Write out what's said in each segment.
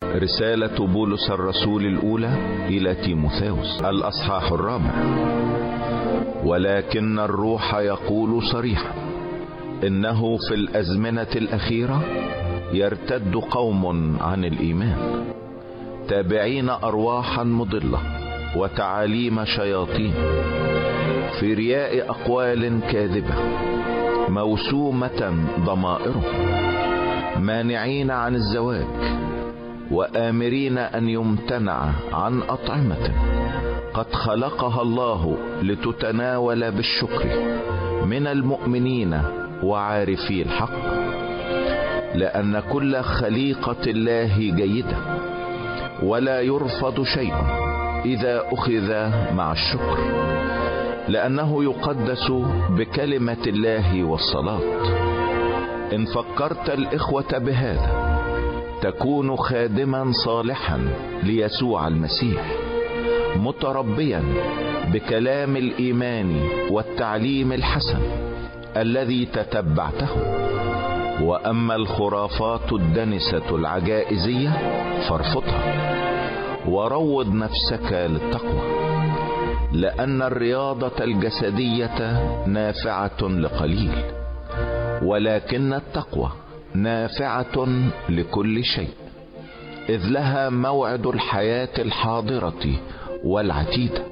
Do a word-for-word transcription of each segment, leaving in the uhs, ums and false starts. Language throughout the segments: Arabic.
رسالة بولس الرسول الأولى إلى تيموثاوس الأصحاح الرابع. ولكن الروح يقول صريحا إنه في الأزمنة الأخيرة يرتد قوم عن الإيمان، تابعين أرواحا مضلة وتعاليم شياطين، في رياء أقوال كاذبة موسومة ضمائرهم، مانعين عن الزواج، وآمرين أن يمتنع عن أطعمة قد خلقها الله لتتناول بالشكر من المؤمنين وعارفي الحق، لأن كل خليقة الله جيدة، ولا يرفض شيء إذا أخذ مع الشكر، لأنه يقدس بكلمة الله والصلاة. إن فكرت الإخوة بهذا تكون خادما صالحا ليسوع المسيح، متربيا بكلام الإيمان والتعليم الحسن الذي تتبعته. وأما الخرافات الدنسة العجائزية فارفضها، وروض نفسك للتقوى، لأن الرياضة الجسدية نافعة لقليل، ولكن التقوى نافعة لكل شيء، إذ لها موعد الحياة الحاضرة والعتيدة.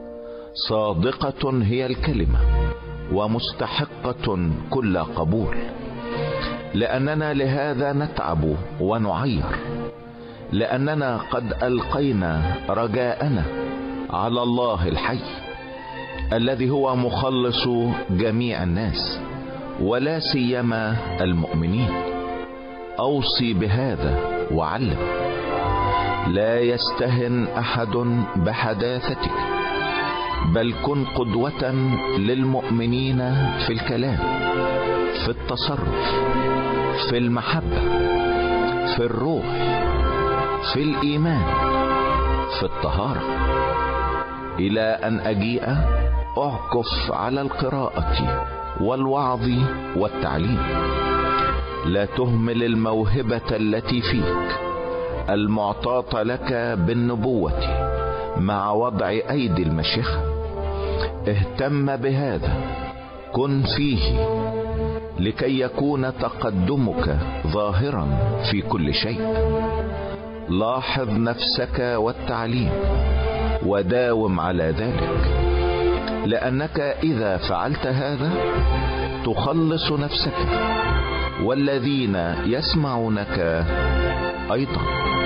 صادقة هي الكلمة ومستحقة كل قبول، لأننا لهذا نتعب ونعير، لأننا قد ألقينا رجاءنا على الله الحي الذي هو مخلص جميع الناس، ولا سيما المؤمنين. أوصي بهذا وعلم، لا يستهن أحد بحداثتك، بل كن قدوة للمؤمنين في الكلام، في التصرف، في المحبة، في الروح، في الإيمان، في الطهارة. إلى أن أجيء أعكف على القراءة والوعظ والتعليم. لا تهمل الموهبة التي فيك المعطاة لك بالنبوة مع وضع أيدي المشيخة. اهتم بهذا، كن فيه، لكي يكون تقدمك ظاهرا في كل شيء. لاحظ نفسك والتعليم وداوم على ذلك، لأنك إذا فعلت هذا تخلص نفسك والذين يسمعونك أيضا.